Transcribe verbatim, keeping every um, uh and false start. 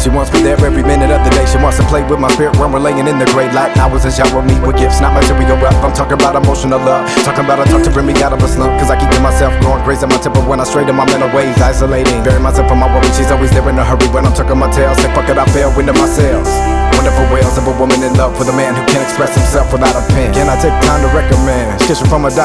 She wants me there every minute of the day. She wants to play with my spirit when we're laying in the great light. Hours and shower me with gifts, not material rap. I'm talking about emotional love. Talking about a talk to bring me out of a slump. Cause I keep to myself, going crazy my temper when I straighten my mental ways. Isolating, bury myself from my worries. She's always there in a hurry when I'm tucking my tail. Say fuck it, I fell into my sails. Wonderful wails of a woman in love with a man who can't express himself without a pen. Can I take time to recommend? Kiss her from a